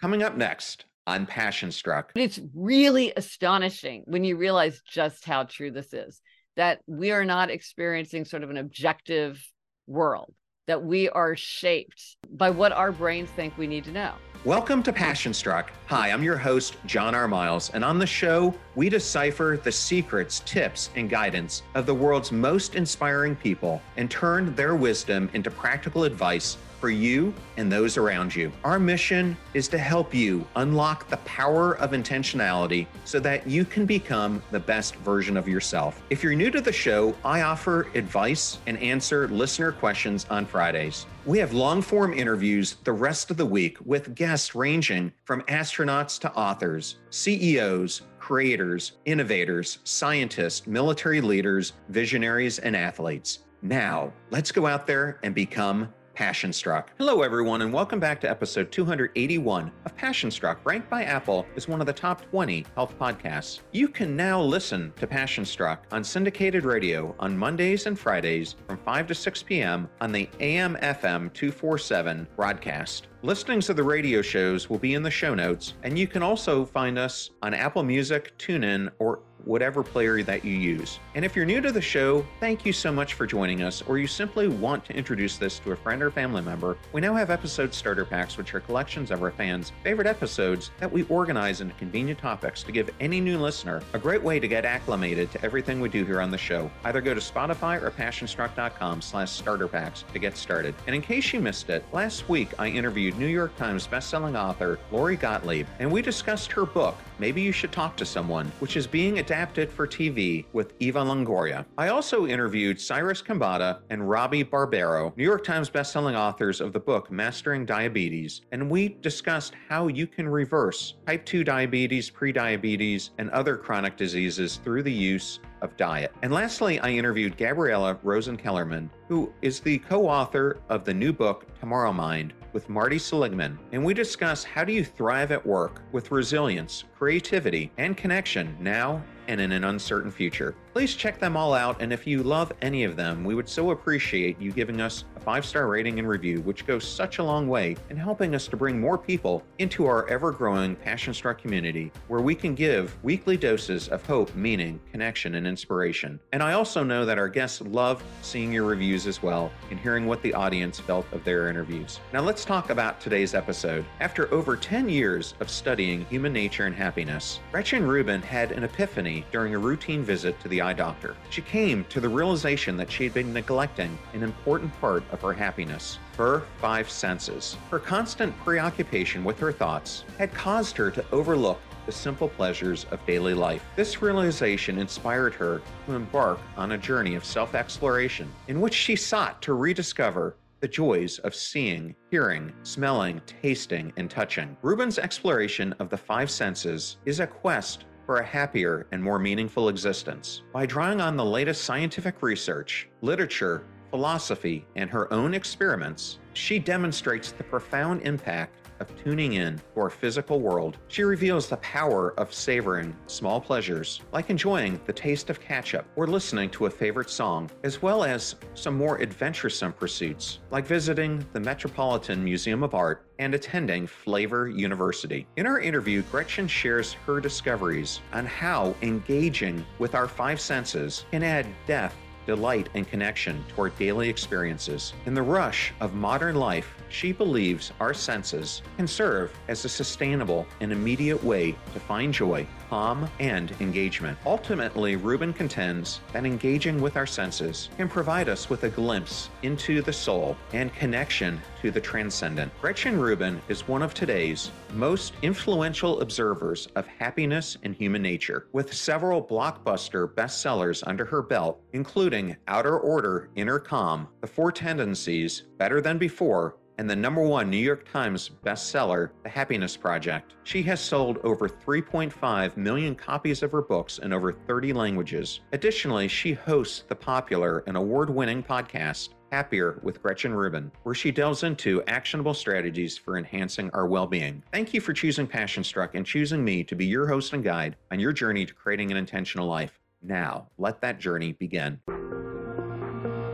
Coming up next on Passion Struck. It's really astonishing when you realize just how true this is, that we are not experiencing sort of an objective world, that we are shaped by what our brains think we need to know. Welcome to Passion Struck. Hi, I'm your host, John R. Miles, and on the show, we decipher the secrets, tips, and guidance of the world's most inspiring people and turn their wisdom into practical advice for you and those around you. Our mission is to help you unlock the power of intentionality so that you can become the best version of yourself. If you're new to the show, I offer advice and answer listener questions on Fridays. We have long-form interviews the rest of the week with guests ranging from astronauts to authors, CEOs, creators, innovators, scientists, military leaders, visionaries, and athletes. Now, let's go out there and become Passion Struck. Hello, everyone, and welcome back to episode 281 of Passion Struck, ranked by Apple as one of the top 20 health podcasts. You can now listen to Passion Struck on syndicated radio on Mondays and Fridays from 5 to 6 p.m. on the AM/FM 247 broadcast. Listings of the radio shows will be in the show notes, and you can also find us on Apple Music, TuneIn, or whatever player that you use. And if you're new to the show, thank you so much for joining us, or you simply want to introduce this to a friend or family member, we now have episode starter packs, which are collections of our fans' favorite episodes that we organize into convenient topics to give any new listener a great way to get acclimated to everything we do here on the show. Either go to Spotify or passionstruck.com/starter packs to get started. And in case you missed it, last week I interviewed New York Times bestselling author Lori Gottlieb, and we discussed her book, Maybe You Should Talk to Someone, which is being adapted for TV with Eva Longoria. I also interviewed Cyrus Khambatta and Robbie Barbero, New York Times bestselling authors of the book Mastering Diabetes, and we discussed how you can reverse type 2 diabetes, prediabetes, and other chronic diseases through the use of diet. And lastly, I interviewed Gabriella Rosen-Kellerman, who is the co-author of the new book Tomorrow Mind with Marty Seligman, and we discuss how do you thrive at work with resilience, creativity, and connection now and in an uncertain future. Please check them all out, and if you love any of them, we would so appreciate you giving us a 5-star rating and review, which goes such a long way in helping us to bring more people into our ever-growing Passion Struck community, where we can give weekly doses of hope, meaning, connection, and inspiration. And I also know that our guests love seeing your reviews as well and hearing what the audience felt of their interviews. Now let's talk about today's episode. After over 10 years of studying human nature and happiness, Gretchen Rubin had an epiphany during a routine visit to the eye doctor. She came to the realization that she had been neglecting an important part of her happiness, her 5 senses. Her constant preoccupation with her thoughts had caused her to overlook the simple pleasures of daily life. This realization inspired her to embark on a journey of self-exploration in which she sought to rediscover the joys of seeing, hearing, smelling, tasting, and touching. Rubin's exploration of the 5 senses is a quest for a happier and more meaningful existence. By drawing on the latest scientific research, literature, philosophy, and her own experiments, she demonstrates the profound impact of tuning in to our physical world. She reveals the power of savoring small pleasures, like enjoying the taste of ketchup or listening to a favorite song, as well as some more adventuresome pursuits, like visiting the Metropolitan Museum of Art and attending Flavor University. In our interview, Gretchen shares her discoveries on how engaging with our 5 senses can add depth, delight, and connection to our daily experiences. In the rush of modern life, she believes our senses can serve as a sustainable and immediate way to find joy, calm, and engagement. Ultimately, Rubin contends that engaging with our senses can provide us with a glimpse into the soul and connection to the transcendent. Gretchen Rubin is one of today's most influential observers of happiness and human nature, with several blockbuster bestsellers under her belt, including Outer Order, Inner Calm, The 4 Tendencies, Better Than Before, and the #1 New York Times bestseller, The Happiness Project. She has sold over 3.5 million copies of her books in over 30 languages. Additionally, she hosts the popular and award-winning podcast, Happier with Gretchen Rubin, where she delves into actionable strategies for enhancing our well-being. Thank you for choosing Passion Struck and choosing me to be your host and guide on your journey to creating an intentional life. Now, let that journey begin.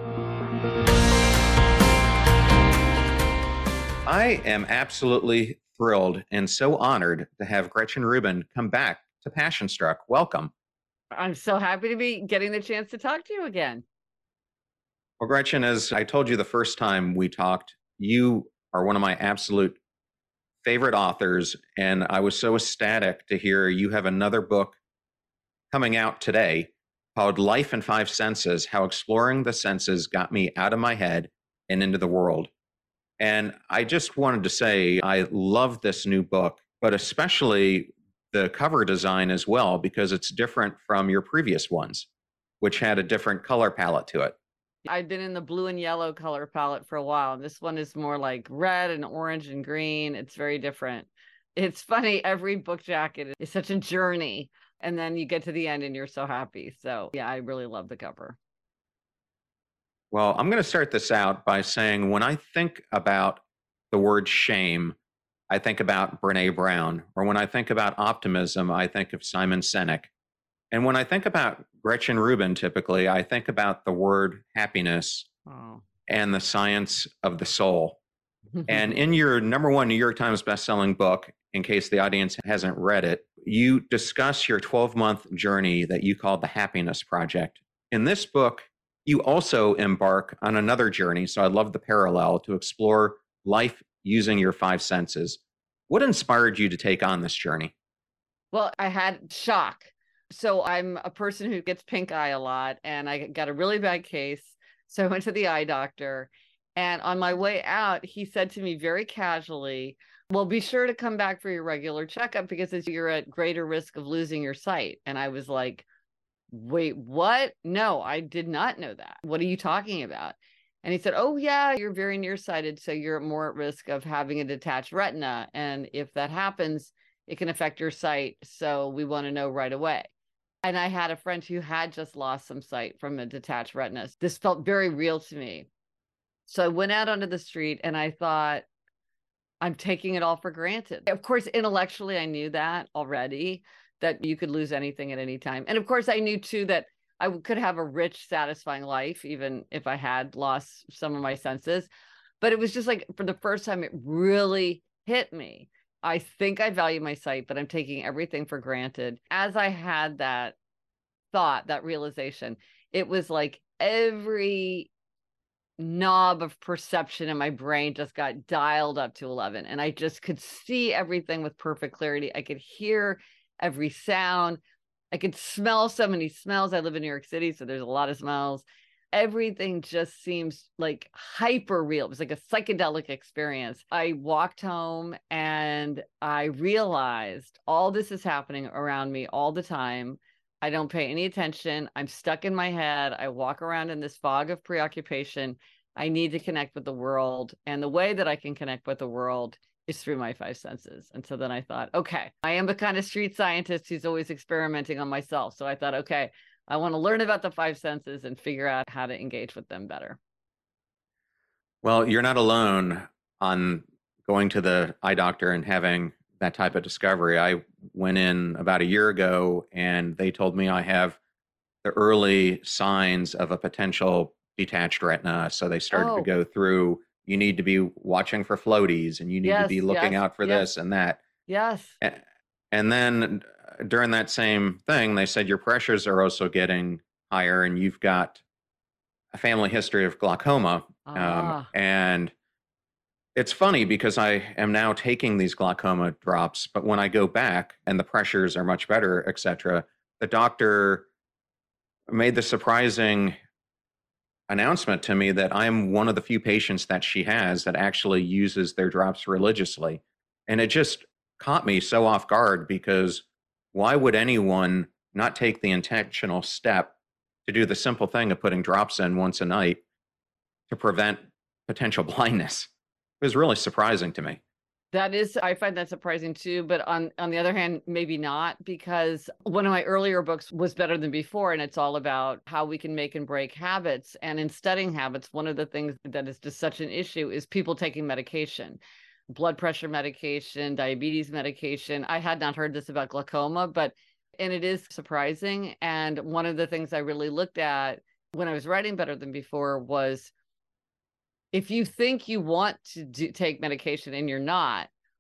I am absolutely thrilled and so honored to have Gretchen Rubin come back to Passion Struck. Welcome. I'm so happy to be getting the chance to talk to you again. Well, Gretchen, as I told you the first time we talked, you are one of my absolute favorite authors, and I was so ecstatic to hear you have another book coming out today called Life in Five Senses: How Exploring the Senses Got Me Out of My Head and Into the World. And I just wanted to say I love this new book, but especially the cover design as well, because it's different from your previous ones, which had a different color palette to it. I've been in the blue and yellow color palette for a while, and this one is more like red and orange and green. It's very different. It's funny, every book jacket is such a journey, and then you get to the end and you're so happy. So yeah, I really love the cover. Well, I'm going to start this out by saying when I think about the word shame, I think about Brene Brown. Or when I think about optimism, I think of Simon Sinek. And when I think about Gretchen Rubin, typically, I think about the word happiness Oh. and the science of the soul. And in your number one New York Times bestselling book, in case the audience hasn't read it, you discuss your 12-month journey that you called the Happiness Project. In this book, you also embark on another journey. So I love the parallel to explore life using your five senses. What inspired you to take on this journey? Well, I had shock. So I'm a person who gets pink eye a lot, and I got a really bad case. So I went to the eye doctor, and on my way out, he said to me very casually, well, be sure to come back for your regular checkup because you're at greater risk of losing your sight. And I was like, wait, what? No, I did not know that. What are you talking about? And he said, oh, yeah, you're very nearsighted. So you're more at risk of having a detached retina. And if that happens, it can affect your sight. So we want to know right away. And I had a friend who had just lost some sight from a detached retina. This felt very real to me. So I went out onto the street and I thought, I'm taking it all for granted. Of course, intellectually, I knew that already, that you could lose anything at any time. And of course, I knew too that I could have a rich, satisfying life, even if I had lost some of my senses. But it was just like, for the first time, it really hit me. I think I value my sight, but I'm taking everything for granted. As I had that thought, that realization, it was like every knob of perception in my brain just got dialed up to 11, and I just could see everything with perfect clarity. I could hear every sound. I could smell so many smells. I live in New York City, so there's a lot of smells. Everything just seems like hyper real. It was like a psychedelic experience. I walked home and I realized all this is happening around me all the time. I don't pay any attention. I'm stuck in my head. I walk around in this fog of preoccupation. I need to connect with the world. And the way that I can connect with the world is through my five senses. And so then I thought, okay, I am the kind of street scientist who's always experimenting on myself. So I thought, okay, I want to learn about the five senses and figure out how to engage with them better. Well, you're not alone on going to the eye doctor and having that type of discovery. I went in about a year ago and they told me I have the early signs of a potential detached retina. So they started to go through, you need to be watching for floaties and you need to be looking out for this and that. Yes. And then during that same thing, they said your pressures are also getting higher and you've got a family history of glaucoma. And it's funny because I am now taking these glaucoma drops, but when I go back and the pressures are much better, et cetera, the doctor made the surprising announcement to me that I'm one of the few patients that she has that actually uses their drops religiously. And it just caught me so off guard because why would anyone not take the intentional step to do the simple thing of putting drops in once a night to prevent potential blindness? It was really surprising to me. That is, I find that surprising too. But on the other hand, maybe not, because one of my earlier books was Better Than Before. And it's all about how we can make and break habits. And in studying habits, one of the things that is just such an issue is people taking medication, blood pressure medication, diabetes medication. I had not heard this about glaucoma, and it is surprising. And one of the things I really looked at when I was writing Better Than Before was, if you think you want to take medication and you're not,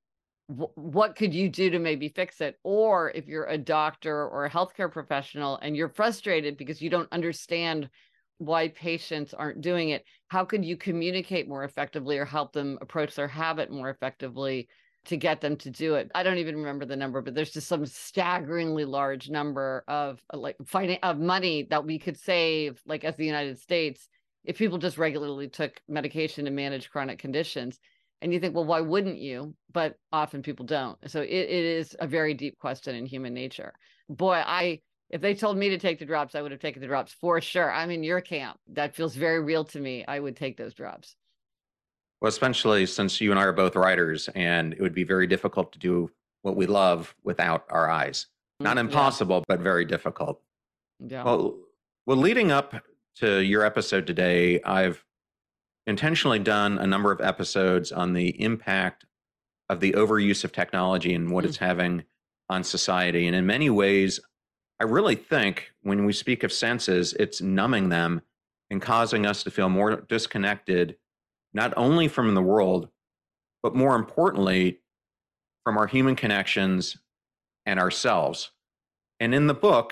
what could you do to maybe fix it? Or if you're a doctor or a healthcare professional and you're frustrated because you don't understand why patients aren't doing it, how could you communicate more effectively or help them approach their habit more effectively to get them to do it? I don't even remember the number, but there's just some staggeringly large number of money that we could save, like as the United States, if people just regularly took medication to manage chronic conditions. And you think, well, why wouldn't you? But often people don't. So it is a very deep question in human nature. Boy, if they told me to take the drops, I would have taken the drops for sure. I'm in your camp. That feels very real to me. I would take those drops. Well, especially since you and I are both writers, and it would be very difficult to do what we love without our eyes. Not impossible, but very difficult. Yeah. Well, leading up to your episode today, I've intentionally done a number of episodes on the impact of the overuse of technology and what it's having on society. And in many ways, I really think when we speak of senses, it's numbing them and causing us to feel more disconnected, not only from the world, but more importantly, from our human connections and ourselves. And in the book,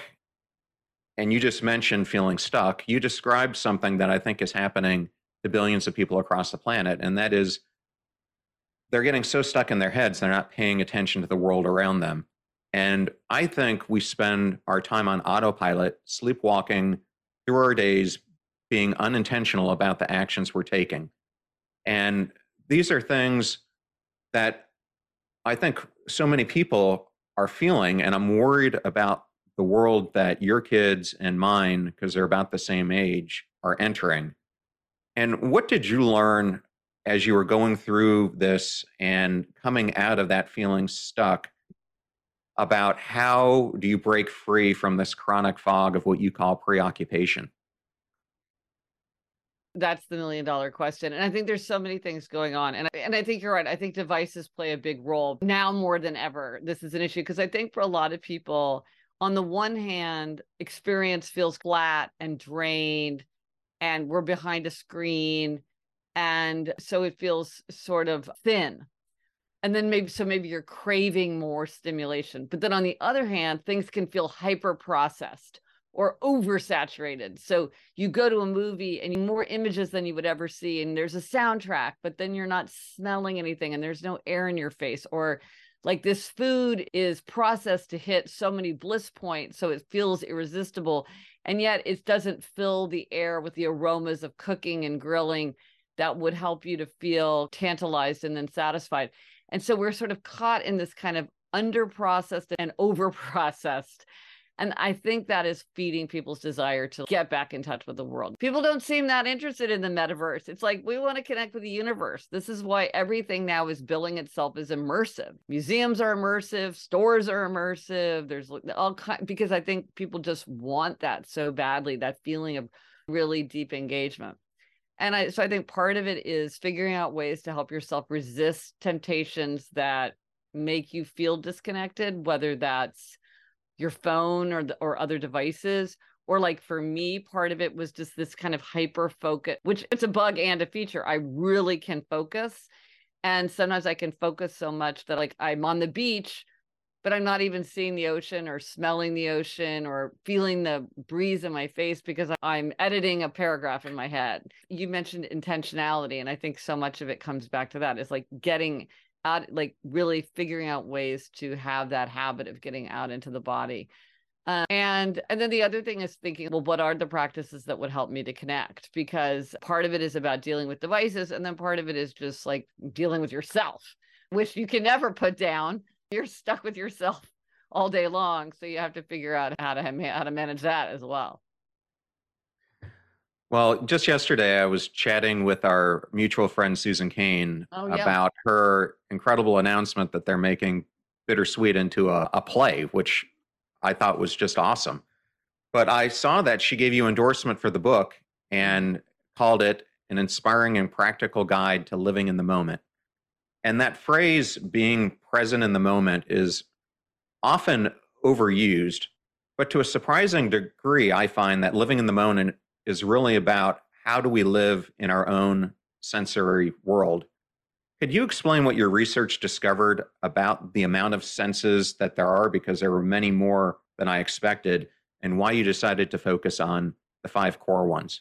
and you just mentioned feeling stuck, you described something that I think is happening to billions of people across the planet. And that is they're getting so stuck in their heads, they're not paying attention to the world around them. And I think we spend our time on autopilot, sleepwalking through our days, being unintentional about the actions we're taking. And these are things that I think so many people are feeling. And I'm worried about the world that your kids and mine, because they're about the same age, are entering. And what did you learn as you were going through this and coming out of that feeling stuck about how do you break free from this chronic fog of what you call preoccupation? That's the $1 million question. And I think there's so many things going on. And I think you're right. I think devices play a big role now more than ever. This is an issue because I think for a lot of people, on the one hand, experience feels flat and drained, and we're behind a screen. And so it feels sort of thin. And then maybe you're craving more stimulation. But then on the other hand, things can feel hyper processed or oversaturated. So you go to a movie and more images than you would ever see, and there's a soundtrack, but then you're not smelling anything and there's no air in your face. Or like this food is processed to hit so many bliss points, so it feels irresistible. And yet it doesn't fill the air with the aromas of cooking and grilling that would help you to feel tantalized and then satisfied. And so we're sort of caught in this kind of under-processed and over-processed. And I think that is feeding people's desire to get back in touch with the world. People don't seem that interested in the metaverse. It's like, we want to connect with the universe. This is why everything now is billing itself as immersive. Museums are immersive, stores are immersive. There's all kinds, because I think people just want that so badly, that feeling of really deep engagement. And so I think part of it is figuring out ways to help yourself resist temptations that make you feel disconnected, whether that's your phone or other devices. Or like for me, part of it was just this kind of hyper focus, which it's a bug and a feature. I really can focus. And sometimes I can focus so much that like I'm on the beach, but I'm not even seeing the ocean or smelling the ocean or feeling the breeze in my face because I'm editing a paragraph in my head. You mentioned intentionality, and I think so much of it comes back to that. It's like getting out, like really figuring out ways to have that habit of getting out into the body. And then the other thing is thinking, well, what are the practices that would help me to connect? Because part of it is about dealing with devices, and then part of it is just like dealing with yourself, which you can never put down. You're stuck with yourself all day long. So you have to figure out how to manage that as well. Well, just yesterday, I was chatting with our mutual friend, Susan Cain, about her incredible announcement that they're making Bittersweet into a play, which I thought was just awesome. But I saw that she gave you endorsement for the book and called it an inspiring and practical guide to living in the moment. And that phrase, being present in the moment, is often overused, but to a surprising degree, I find that living in the moment is really about how do we live in our own sensory world. Could you explain what your research discovered about the amount of senses that there are? Because there were many more than I expected, and why you decided to focus on the five core ones.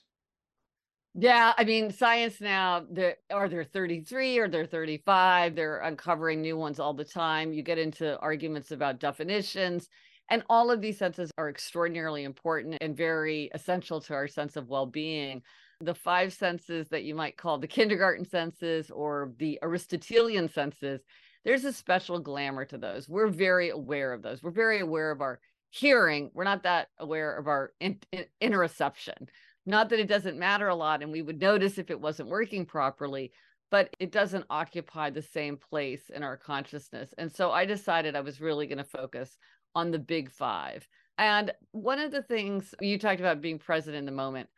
Yeah, I mean, science now, are there 33 or they're 35? They're uncovering new ones all the time. You get into arguments about definitions, and all of these senses are extraordinarily important and very essential to our sense of well-being. The five senses that you might call the kindergarten senses or the Aristotelian senses, there's a special glamour to those. We're very aware of those. We're very aware of our hearing. We're not that aware of our interoception. Not that it doesn't matter a lot and we would notice if it wasn't working properly, but it doesn't occupy the same place in our consciousness. And so I decided I was really going to focus on the big five. And one of the things you talked about being present in the moment,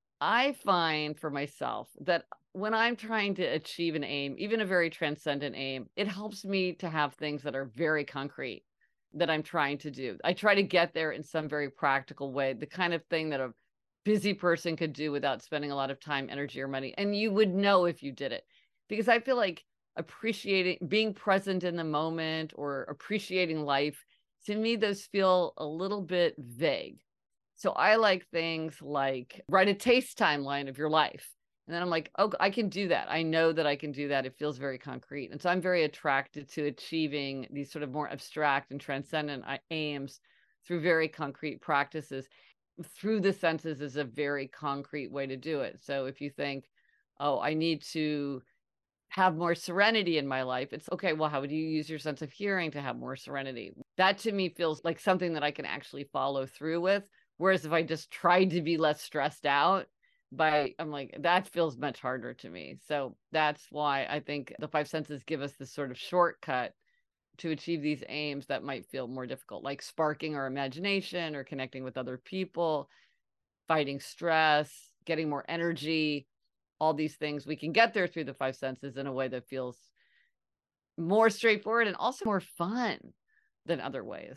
I find for myself that when I'm trying to achieve an aim, even a very transcendent aim, it helps me to have things that are very concrete that I'm trying to do. I try to get there in some very practical way, the kind of thing that a busy person could do without spending a lot of time, energy, or money. And you would know if you did it, because I feel like appreciating, being present in the moment or appreciating life, to me, those feel a little bit vague. So I like things like write a taste timeline of your life. And then I'm like, oh, I can do that. I know that I can do that. It feels very concrete. And so I'm very attracted to achieving these sort of more abstract and transcendent aims through very concrete practices. Through the senses is a very concrete way to do it. So if you think, oh, I need to have more serenity in my life, it's okay, well, how would you use your sense of hearing to have more serenity? That to me feels like something that I can actually follow through with. Whereas if I just tried to be less stressed out, I'm like, that feels much harder to me. So that's why I think the five senses give us this sort of shortcut to achieve these aims that might feel more difficult, like sparking our imagination or connecting with other people, fighting stress, getting more energy, all these things. We can get there through the five senses in a way that feels more straightforward and also more fun than other ways.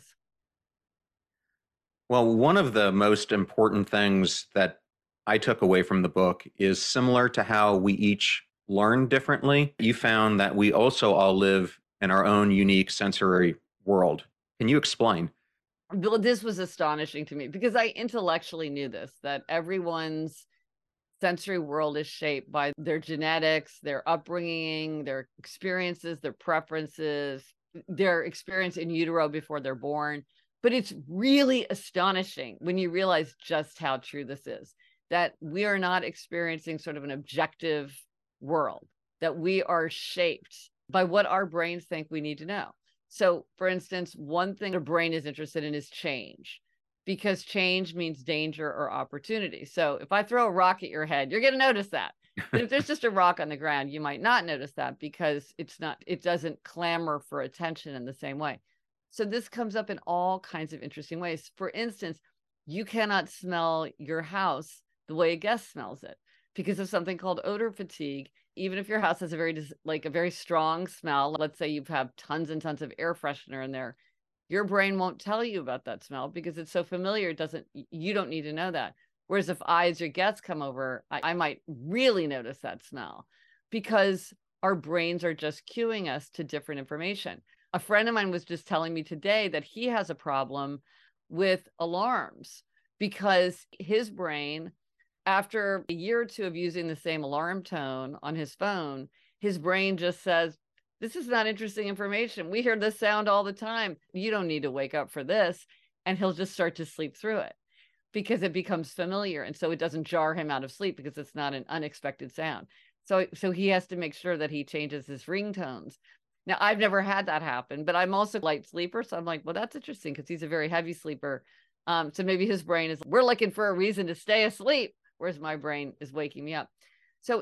Well, one of the most important things that I took away from the book is similar to how we each learn differently. You found that we also all live in our own unique sensory world. Can you explain? Well, this was astonishing to me because I intellectually knew this, that everyone's sensory world is shaped by their genetics, their upbringing, their experiences, their preferences, their experience in utero before they're born. But it's really astonishing when you realize just how true this is, that we are not experiencing sort of an objective world, that we are shaped by what our brains think we need to know. So, for instance, one thing the brain is interested in is change, because change means danger or opportunity. So if I throw a rock at your head, you're going to notice that. But if there's just a rock on the ground, you might not notice that because it doesn't clamor for attention in the same way. So this comes up in all kinds of interesting ways. For instance, you cannot smell your house the way a guest smells it because of something called odor fatigue. Even if your house has a very strong smell, let's say you have tons and tons of air freshener in there, your brain won't tell you about that smell because it's so familiar. You don't need to know that. Whereas if I, as your guest, come over, I might really notice that smell because our brains are just cueing us to different information. A friend of mine was just telling me today that he has a problem with alarms because his brain, after a year or two of using the same alarm tone on his phone, his brain just says, this is not interesting information. We hear this sound all the time. You don't need to wake up for this. And he'll just start to sleep through it because it becomes familiar. And so it doesn't jar him out of sleep because it's not an unexpected sound. So he has to make sure that he changes his ringtones. Now, I've never had that happen, but I'm also a light sleeper. So I'm like, well, that's interesting because he's a very heavy sleeper. So maybe his brain is, we're looking for a reason to stay asleep, whereas my brain is waking me up. So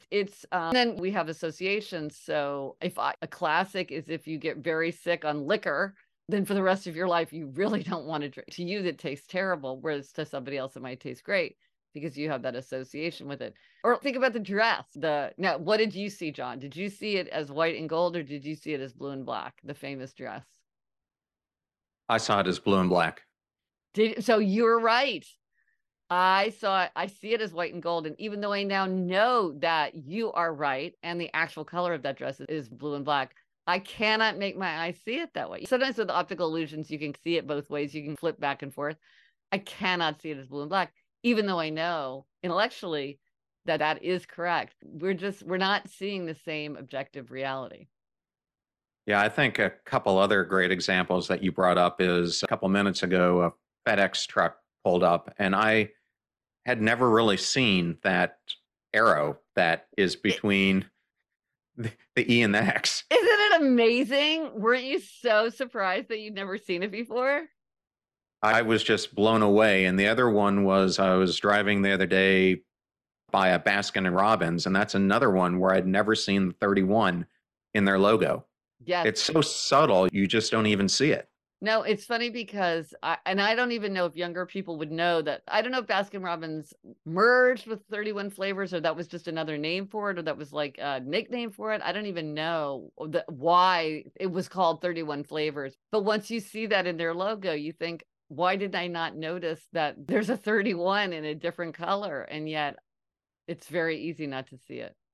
then we have associations. So a classic is if you get very sick on liquor, then for the rest of your life, you really don't want to drink. To you, that tastes terrible, whereas to somebody else, it might taste great because you have that association with it. Or think about the dress. Now, what did you see, John? Did you see it as white and gold, or did you see it as blue and black, the famous dress? I saw it as blue and black. So you were right. I see it as white and gold. And even though I now know that you are right and the actual color of that dress is blue and black, I cannot make my eyes see it that way. Sometimes with optical illusions, you can see it both ways. You can flip back and forth. I cannot see it as blue and black, even though I know intellectually that that is correct. We're not seeing the same objective reality. Yeah, I think a couple other great examples that you brought up is a couple minutes ago, a FedEx truck pulled up, and I had never really seen that arrow that is between the E and the X. Isn't it amazing? Weren't you so surprised that you'd never seen it before? I was just blown away. And the other one was I was driving the other day by a Baskin and Robbins, and that's another one where I'd never seen the 31 in their logo. Yes. It's so subtle, you just don't even see it. No, it's funny because I don't even know if younger people would know that. I don't know if Baskin Robbins merged with 31 Flavors or that was just another name for it or that was like a nickname for it. I don't even know why it was called 31 Flavors. But once you see that in their logo, you think, why did I not notice that there's a 31 in a different color? And yet it's very easy not to see it.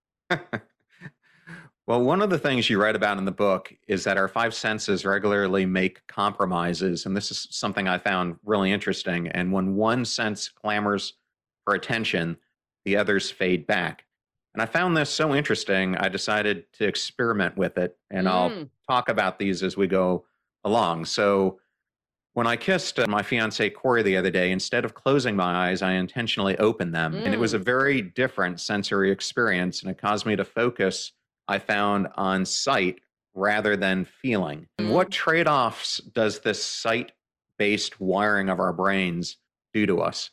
Well, one of the things you write about in the book is that our five senses regularly make compromises. And this is something I found really interesting. And when one sense clamors for attention, the others fade back. And I found this so interesting, I decided to experiment with it. And I'll talk about these as we go along. So when I kissed my fiance Corey the other day, instead of closing my eyes, I intentionally opened them. And it was a very different sensory experience. And it caused me to focus, I found, on sight rather than feeling. And what trade-offs does this sight-based wiring of our brains do to us?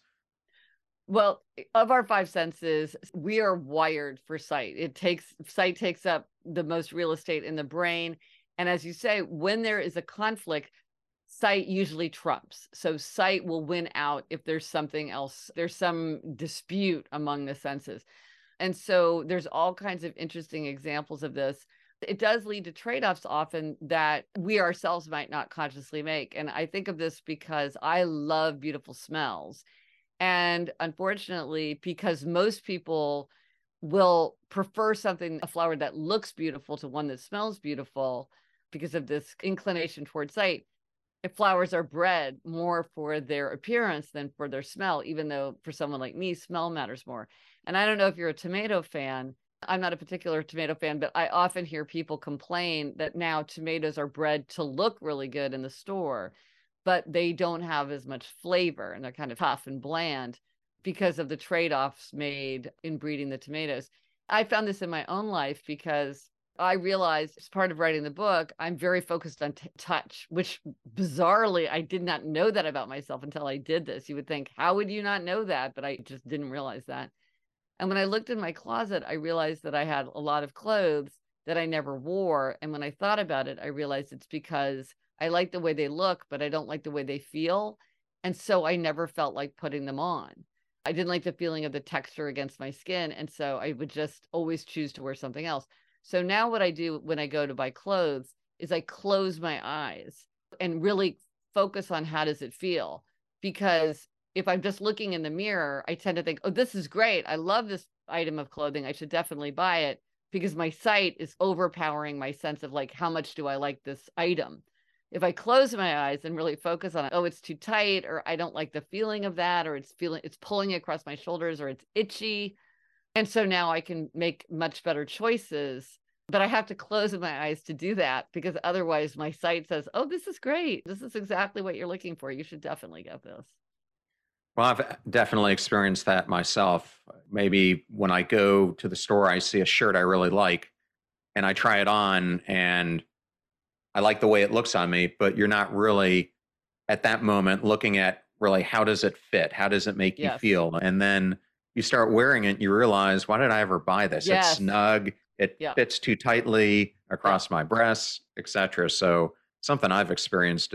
Well, of our five senses, we are wired for sight. Sight takes up the most real estate in the brain. And as you say, when there is a conflict, sight usually trumps. So sight will win out if there's something else, there's some dispute among the senses. And so there's all kinds of interesting examples of this. It does lead to trade-offs often that we ourselves might not consciously make. And I think of this because I love beautiful smells. And unfortunately, because most people will prefer a flower that looks beautiful to one that smells beautiful because of this inclination toward sight, if flowers are bred more for their appearance than for their smell, even though for someone like me, smell matters more. And I don't know if you're a tomato fan. I'm not a particular tomato fan, but I often hear people complain that now tomatoes are bred to look really good in the store, but they don't have as much flavor and they're kind of tough and bland because of the trade-offs made in breeding the tomatoes. I found this in my own life because I realized as part of writing the book, I'm very focused on touch, which bizarrely, I did not know that about myself until I did this. You would think, how would you not know that? But I just didn't realize that. And when I looked in my closet, I realized that I had a lot of clothes that I never wore. And when I thought about it, I realized it's because I like the way they look, but I don't like the way they feel. And so I never felt like putting them on. I didn't like the feeling of the texture against my skin. And so I would just always choose to wear something else. So now what I do when I go to buy clothes is I close my eyes and really focus on how does it feel? Because if I'm just looking in the mirror, I tend to think, oh, this is great. I love this item of clothing. I should definitely buy it because my sight is overpowering my sense of like, how much do I like this item? If I close my eyes and really focus on it, oh, it's too tight, or I don't like the feeling of that, or it's pulling across my shoulders, or it's itchy. And so now I can make much better choices, but I have to close my eyes to do that because otherwise my sight says, oh, this is great. This is exactly what you're looking for. You should definitely get this. Well, I've definitely experienced that myself. Maybe when I go to the store, I see a shirt I really like and I try it on and I like the way it looks on me, but you're not really at that moment looking at really how does it fit? How does it make you feel? And then you start wearing it, you realize, why did I ever buy this? It's snug, it fits too tightly across my breasts, etc. So something I've experienced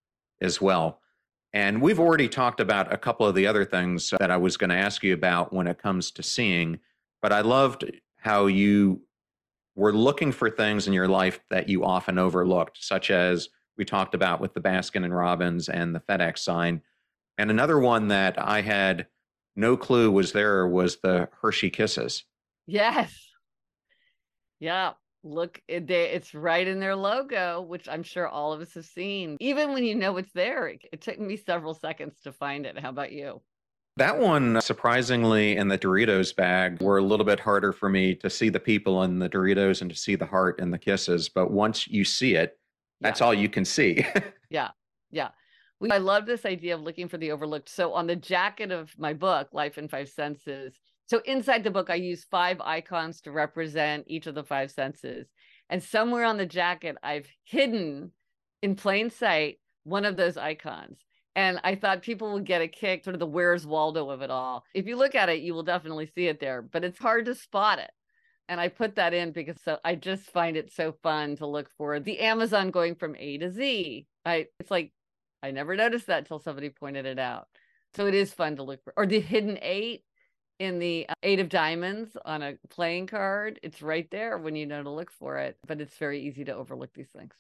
as well. And we've already talked about a couple of the other things that I was going to ask you about when it comes to seeing, but I loved how you were looking for things in your life that you often overlooked, such as we talked about with the Baskin and Robbins and the FedEx sign. And another one that I had no clue was there was the Hershey Kisses. Yes. Yeah. Look, it's right in their logo, which I'm sure all of us have seen. Even when you know it's there, it took me several seconds to find it. How about you? That one, surprisingly, in the Doritos bag were a little bit harder for me to see the people in the Doritos and to see the heart and the kisses. But once you see it, Yeah. that's all you can see. Yeah. Yeah. I love this idea of looking for the overlooked. So on the jacket of my book, Life in Five Senses, so inside the book, I use 5 icons to represent each of the 5 senses. And somewhere on the jacket, I've hidden in plain sight one of those icons. And I thought people would get a kick, sort of the Where's Waldo of it all. If you look at it, you will definitely see it there, but it's hard to spot it. And I put that in because I just find it so fun to look for the Amazon going from A to Z. It's like I never noticed that until somebody pointed it out. So it is fun to look for. Or the hidden 8 in the 8 of diamonds on a playing card. It's right there when you know to look for it, but it's very easy to overlook these things.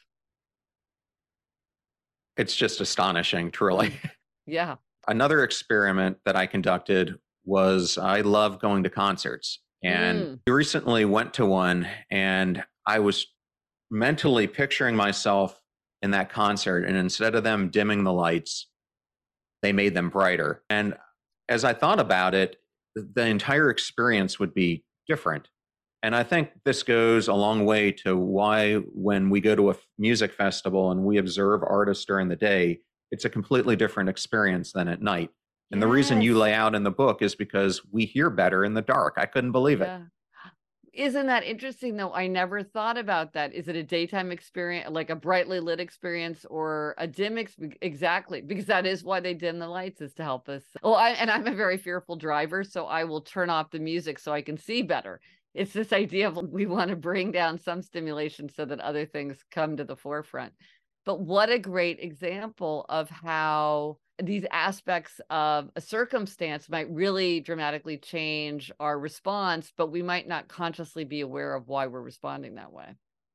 It's just astonishing, truly. Yeah. Another experiment that I conducted was I love going to concerts. And we recently went to one, and I was mentally picturing myself in that concert. And instead of them dimming the lights, they made them brighter. And as I thought about it, the entire experience would be different. And I think this goes a long way to why, when we go to a music festival and we observe artists during the day, it's a completely different experience than at night. And the reason you lay out in the book is because we hear better in the dark. I couldn't believe it. Isn't that interesting, though? I never thought about that. Is it a daytime experience, like a brightly lit experience, or a dim exactly, because that is why they dim the lights, is to help us. Oh, I'm a very fearful driver, so I will turn off the music so I can see better. It's this idea of we want to bring down some stimulation so that other things come to the forefront. But what a great example of how these aspects of a circumstance might really dramatically change our response, but we might not consciously be aware of why we're responding that way.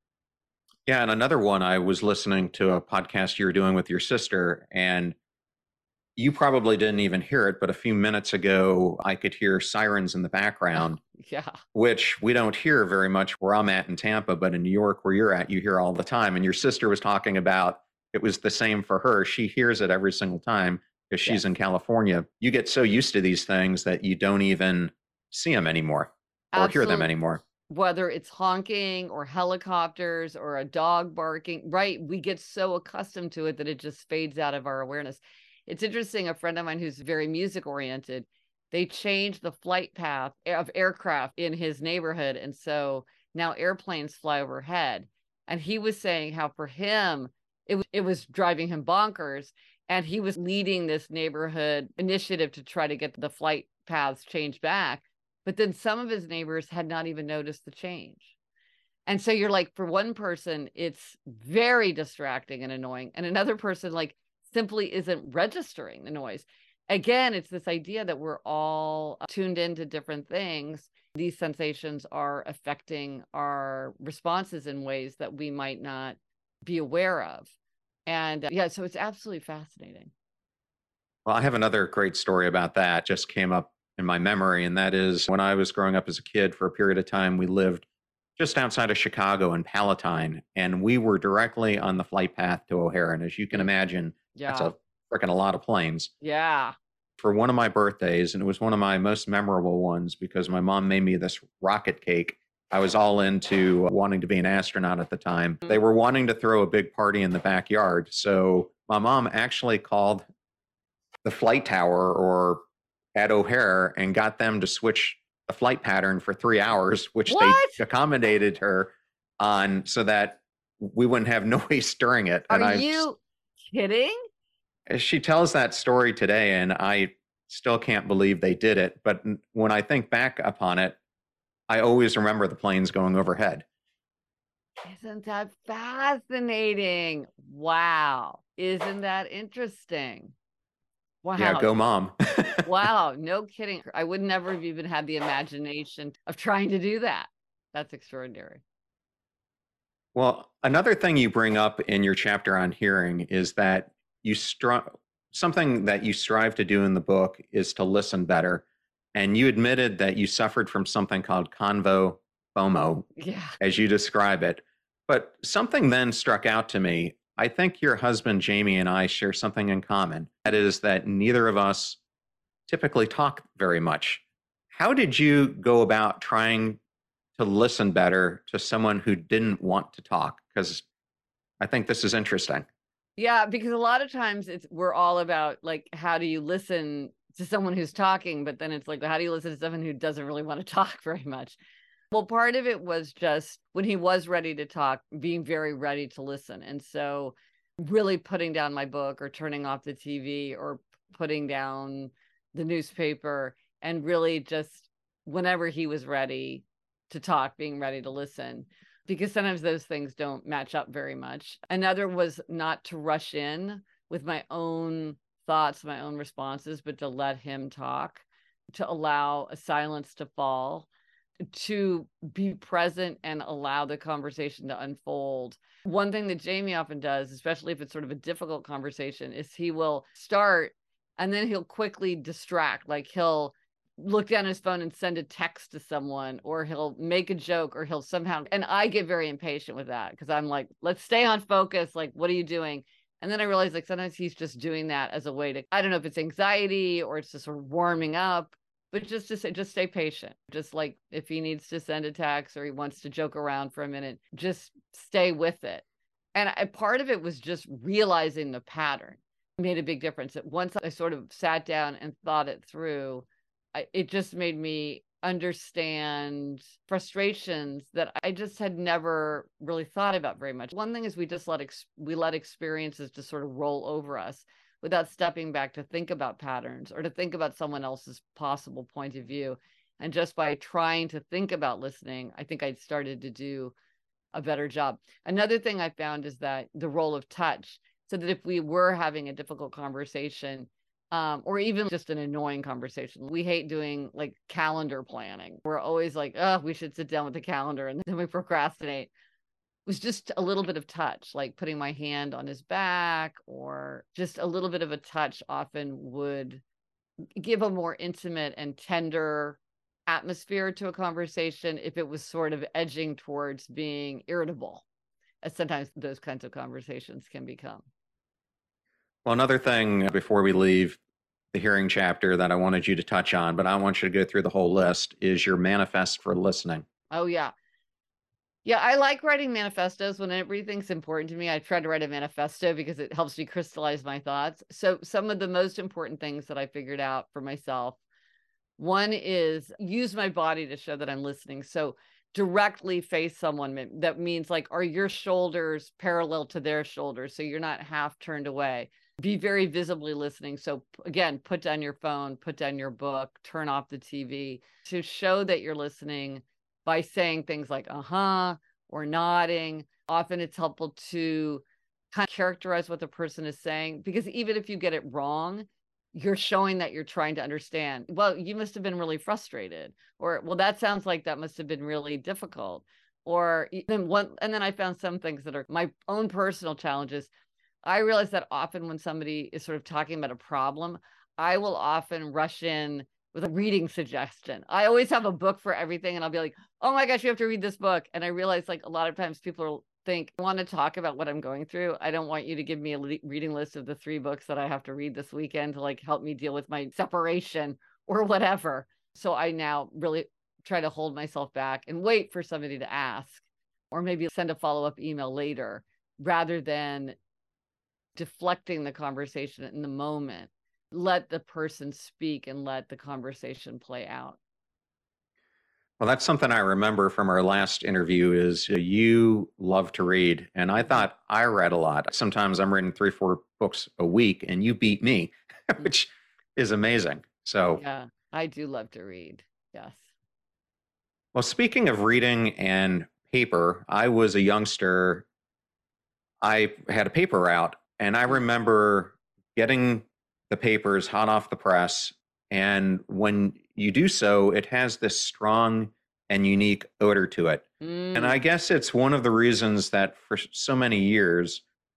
Yeah. And another one, I was listening to a podcast you were doing with your sister, and you probably didn't even hear it, but a few minutes ago, I could hear sirens in the background. Yeah. Which we don't hear very much where I'm at in Tampa, but in New York, where you're at, you hear all the time. And your sister was talking about it was the same for her. She hears it every single time because she's in California. You get so used to these things that you don't even see them anymore or hear them anymore. Whether it's honking or helicopters or a dog barking, right? We get so accustomed to it that it just fades out of our awareness. It's interesting. A friend of mine who's very music oriented, they changed the flight path of aircraft in his neighborhood. And so now airplanes fly overhead. And he was saying how for him, it was driving him bonkers. And he was leading this neighborhood initiative to try to get the flight paths changed back. But then some of his neighbors had not even noticed the change. And so you're like, for one person, it's very distracting and annoying. And another person, like, simply isn't registering the noise. Again, it's this idea that we're all tuned into different things. These sensations are affecting our responses in ways that we might not be aware of. And so it's absolutely fascinating. Well, I have another great story about that, just came up in my memory. And that is when I was growing up as a kid, for a period of time, we lived just outside of Chicago in Palatine, and we were directly on the flight path to O'Hare. And as you can imagine, that's a freaking a lot of planes. Yeah. For one of my birthdays, and it was one of my most memorable ones because my mom made me this rocket cake. I was all into wanting to be an astronaut at the time. They were wanting to throw a big party in the backyard. So my mom actually called the flight tower or at O'Hare and got them to switch the flight pattern for 3 hours, which they accommodated her on so that we wouldn't have noise during it. Are you kidding? She tells that story today, and I still can't believe they did it. But when I think back upon it, I always remember the planes going overhead. Isn't that fascinating? Wow. Isn't that interesting? Wow. Yeah, go mom. Wow. No kidding. I would never have even had the imagination of trying to do that. That's extraordinary. Well, another thing you bring up in your chapter on hearing is that you something that you strive to do in the book is to listen better. And you admitted that you suffered from something called convo FOMO, Yeah. as you describe it. But something then struck out to me. I think your husband, Jamie, and I share something in common. That is that neither of us typically talk very much. How did you go about trying to listen better to someone who didn't want to talk? Because I think this is interesting. Yeah, because a lot of times we're all about like how do you listen to someone who's talking, but then it's like how do you listen to someone who doesn't really want to talk very much? Well, part of it was just when he was ready to talk, being very ready to listen. And so really putting down my book or turning off the TV or putting down the newspaper and really just whenever he was ready to talk, being ready to listen, because sometimes those things don't match up very much. Another was not to rush in with my own thoughts, my own responses, but to let him talk, to allow a silence to fall, to be present and allow the conversation to unfold. One thing that Jamie often does, especially if it's sort of a difficult conversation, is he will start and then he'll quickly distract. Like he'll look down his phone and send a text to someone, or he'll make a joke, or he'll somehow, and I get very impatient with that because I'm like, let's stay on focus. Like, what are you doing? And then I realize like sometimes he's just doing that as a way to, I don't know if it's anxiety or it's just sort of warming up, but just to say, just stay patient. Just like if he needs to send a text or he wants to joke around for a minute, just stay with it. And part of it was just realizing the pattern made a big difference. That once I sort of sat down and thought it through, it just made me understand frustrations that I just had never really thought about very much. One thing is we just let experiences just sort of roll over us without stepping back to think about patterns or to think about someone else's possible point of view. And just by trying to think about listening, I think I'd started to do a better job. Another thing I found is that the role of touch, so that if we were having a difficult conversation, or even just an annoying conversation. We hate doing like calendar planning. We're always like, oh, we should sit down with the calendar, and then we procrastinate. It was just a little bit of touch, like putting my hand on his back, or just a little bit of a touch often would give a more intimate and tender atmosphere to a conversation if it was sort of edging towards being irritable, as sometimes those kinds of conversations can become. Well, another thing before we leave the hearing chapter that I wanted you to touch on, but I want you to go through the whole list, is your manifest for listening. Oh, yeah. Yeah, I like writing manifestos. When everything's important to me, I try to write a manifesto because it helps me crystallize my thoughts. So some of the most important things that I figured out for myself, one is use my body to show that I'm listening. So directly face someone. That means like, are your shoulders parallel to their shoulders? So you're not half turned away. Be very visibly listening. So again, put down your phone, put down your book, turn off the TV to show that you're listening by saying things like, uh-huh, or nodding. Often it's helpful to kind of characterize what the person is saying, because even if you get it wrong, you're showing that you're trying to understand. Well, you must have been really frustrated, or, well, that sounds like that must have been really difficult. Or then and then I found some things that are my own personal challenges. I realize that often when somebody is sort of talking about a problem, I will often rush in with a reading suggestion. I always have a book for everything, and I'll be like, oh my gosh, you have to read this book. And I realize like a lot of times people think, I want to talk about what I'm going through. I don't want you to give me a reading list of the 3 books that I have to read this weekend to like help me deal with my separation or whatever. So I now really try to hold myself back and wait for somebody to ask, or maybe send a follow-up email later, rather than deflecting the conversation in the moment. Let the person speak and let the conversation play out. Well, that's something I remember from our last interview is you love to read. And I thought I read a lot. Sometimes I'm reading 3, 4 books a week, and you beat me, which is amazing. So, yeah, I do love to read. Yes. Well, speaking of reading and paper, I was a youngster. I had a paper route, and I remember getting the papers hot off the press. And when you do so, it has this strong and unique odor to it. And I guess it's one of the reasons that for so many years,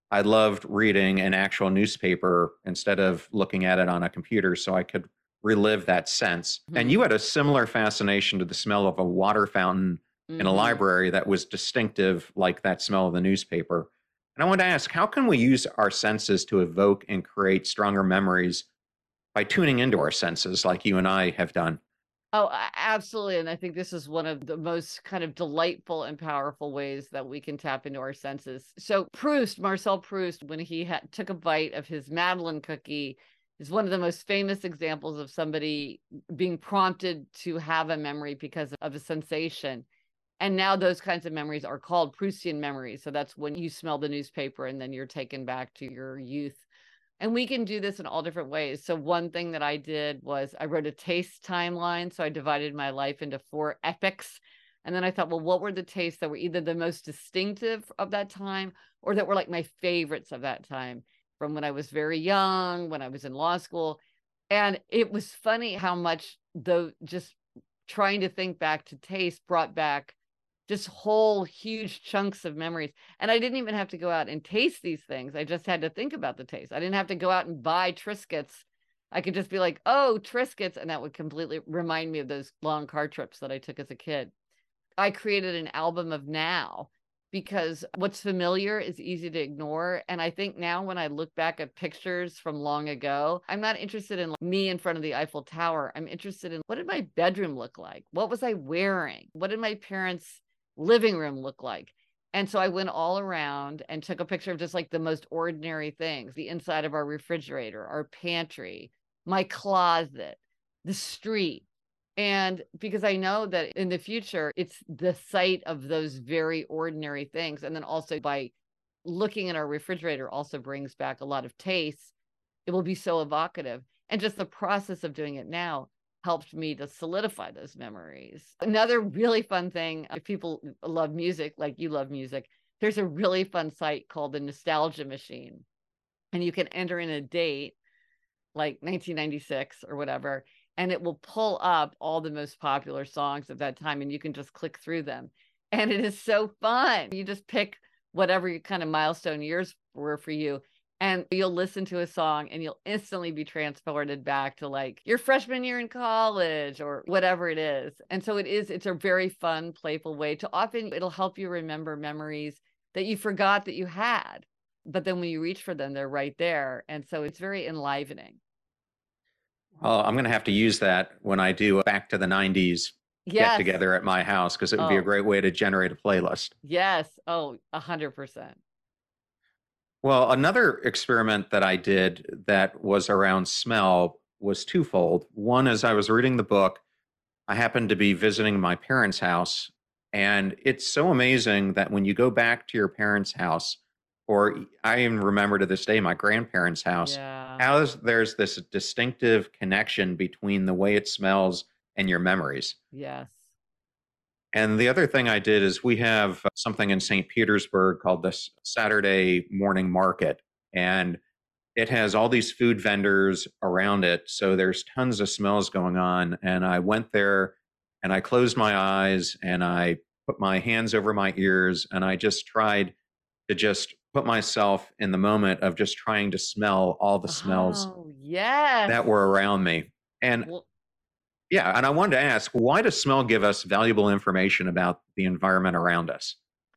I loved reading an actual newspaper instead of looking at it on a computer so I could relive that sense. And you Hmm. had a similar fascination to the smell of a water fountain in a Hmm. library that was distinctive, like that smell of the newspaper. And I wanted to ask, how can we use our senses to evoke and create stronger memories by tuning into our senses like you and I have done? Oh, absolutely. And I think this is one of the most kind of delightful and powerful ways that we can tap into our senses. So Proust, Marcel Proust, when he took a bite of his Madeleine cookie, is one of the most famous examples of somebody being prompted to have a memory because of a sensation. And now those kinds of memories are called Proustian memories. So that's when you smell the newspaper and then you're taken back to your youth. And we can do this in all different ways. So one thing that I did was I wrote a taste timeline. So I divided my life into 4 epochs. And then I thought, well, what were the tastes that were either the most distinctive of that time or that were like my favorites of that time, from when I was very young, when I was in law school. And it was funny how much, though, just trying to think back to taste brought back just whole huge chunks of memories. And I didn't even have to go out and taste these things. I just had to think about the taste. I didn't have to go out and buy Triscuits. I could just be like, oh, Triscuits. And that would completely remind me of those long car trips that I took as a kid. I created an album of now because what's familiar is easy to ignore. And I think now when I look back at pictures from long ago, I'm not interested in me in front of the Eiffel Tower. I'm interested in, what did my bedroom look like? What was I wearing? What did my parents' living room look like? And so I went all around and took a picture of just like the most ordinary things, the inside of our refrigerator, our pantry, my closet, the street. And because I know that in the future, it's the sight of those very ordinary things. And then also by looking at our refrigerator also brings back a lot of taste. It will be so evocative. And just the process of doing it now helped me to solidify those memories. Another really fun thing, if people love music, like you love music, there's a really fun site called the Nostalgia Machine. And you can enter in a date like 1996 or whatever, and it will pull up all the most popular songs of that time, and you can just click through them. And it is so fun. You just pick whatever your kind of milestone years were for you, and you'll listen to a song and you'll instantly be transported back to like your freshman year in college or whatever it is. And so it's a very fun, playful way to, often it'll help you remember memories that you forgot that you had. But then when you reach for them, they're right there. And so it's very enlivening. I'm going to have to use that when I do a back to the 90s get Yes. together at my house because it would be a Oh, great way to generate a playlist. yes. Oh, 100%. Well, another experiment that I did that was around smell was twofold. One is I was reading the book. I happened to be visiting my parents' house, and it's so amazing that when you go back to your parents' house, or I even remember to this day my grandparents' house, Yeah. how there's this distinctive connection between the way it smells and your memories. Yes. And the other thing I did is we have something in St. Petersburg called this Saturday morning market. And it has all these food vendors around it. So there's tons of smells going on. And I went there and I closed my eyes and I put my hands over my ears and I just tried to just put myself in the moment of just trying to smell all the smells Oh, yes. that were around me. And Well, yeah, and I wanted to ask, why does smell give us valuable information about the environment around us?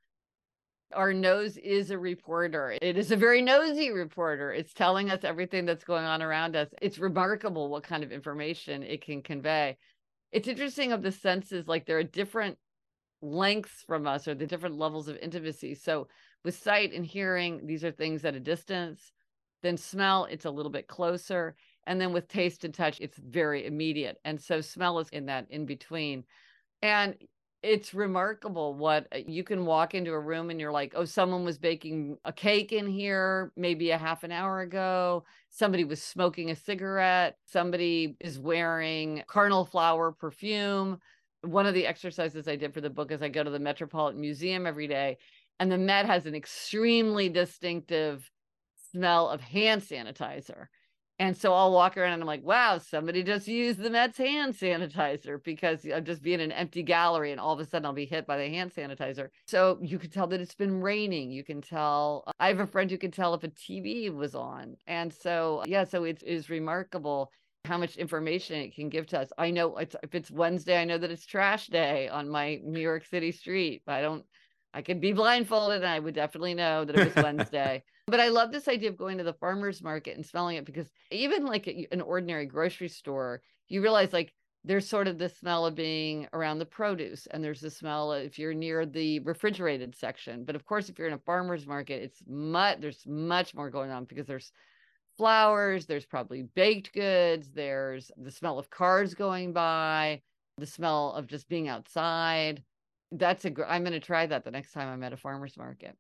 our nose is a reporter. It is a very nosy reporter. It's telling us everything that's going on around us. It's remarkable what kind of information it can convey. It's interesting of the senses, like there are different lengths from us or the different levels of intimacy. So with sight and hearing, these are things at a distance. Then smell, it's a little bit closer. And then with taste and touch, it's very immediate. And so smell is in that in between. And it's remarkable what you can walk into a room and you're like, oh, someone was baking a cake in here maybe a half an hour ago. Somebody was smoking a cigarette. Somebody is wearing Cardinal Flower perfume. One of the exercises I did for the book is I go to the Metropolitan Museum every day, and the Met has an extremely distinctive smell of hand sanitizer. And so I'll walk around and I'm like, wow, somebody just used the Mets hand sanitizer, because I'm just being an empty gallery and all of a sudden I'll be hit by the hand sanitizer. So you can tell that it's been raining. You can tell, I have a friend who can tell if a TV was on. And so, yeah, so it is remarkable how much information it can give to us. I know if it's Wednesday, I know that it's trash day on my New York City street. I could be blindfolded and I would definitely know that it was Wednesday. But I love this idea of going to the farmer's market and smelling it, because even like an ordinary grocery store, you realize like there's sort of the smell of being around the produce, and there's the smell if you're near the refrigerated section. But of course, if you're in a farmer's market, there's much more going on, because there's flowers, there's probably baked goods, there's the smell of cars going by, the smell of just being outside. I'm going to try that the next time I'm at a farmer's market.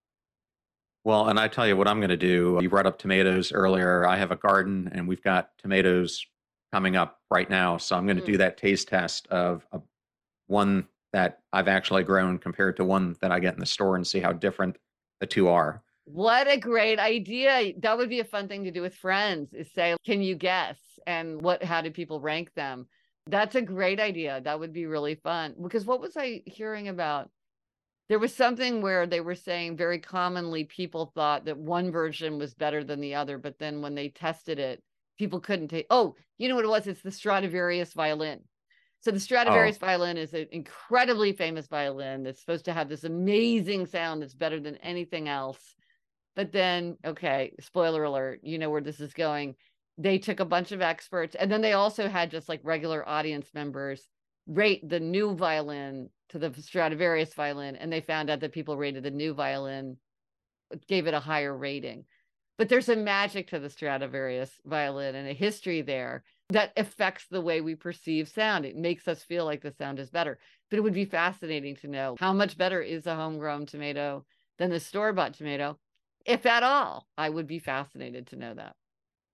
Well, and I tell you what I'm going to do. You brought up tomatoes earlier. I have a garden and we've got tomatoes coming up right now. So I'm going to do that taste test of one that I've actually grown compared to one that I get in the store, and see how different the two are. What a great idea. That would be a fun thing to do with friends, is say, can you guess? And how do people rank them? That's a great idea. That would be really fun. Because what was I hearing about? There was something where they were saying very commonly people thought that one version was better than the other, but then when they tested it, people couldn't take. Oh, you know what it was? It's the Stradivarius violin. So the Stradivarius violin is an incredibly famous violin that's supposed to have this amazing sound that's better than anything else. But then, okay, spoiler alert, you know where this is going. They took a bunch of experts, and then they also had just like regular audience members rate the new violin to the Stradivarius violin, and they found out that people rated the new violin, gave it a higher rating. But there's a magic to the Stradivarius violin and a history there that affects the way we perceive sound. It makes us feel like the sound is better. But it would be fascinating to know how much better is a homegrown tomato than the store-bought tomato, if at all. I would be fascinated to know that.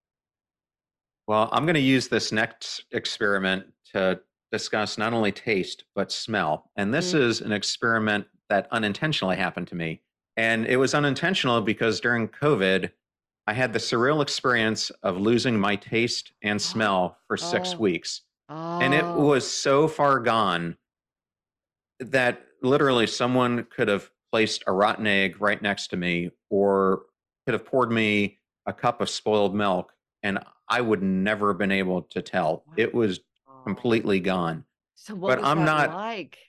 Well, I'm going to use this next experiment to discuss not only taste, but smell. And this is an experiment that unintentionally happened to me. And it was unintentional because during COVID, I had the surreal experience of losing my taste and smell for 6 weeks. And it was so far gone that literally someone could have placed a rotten egg right next to me, or could have poured me a cup of spoiled milk, and I would never have been able to tell. It was completely gone. So what was that like?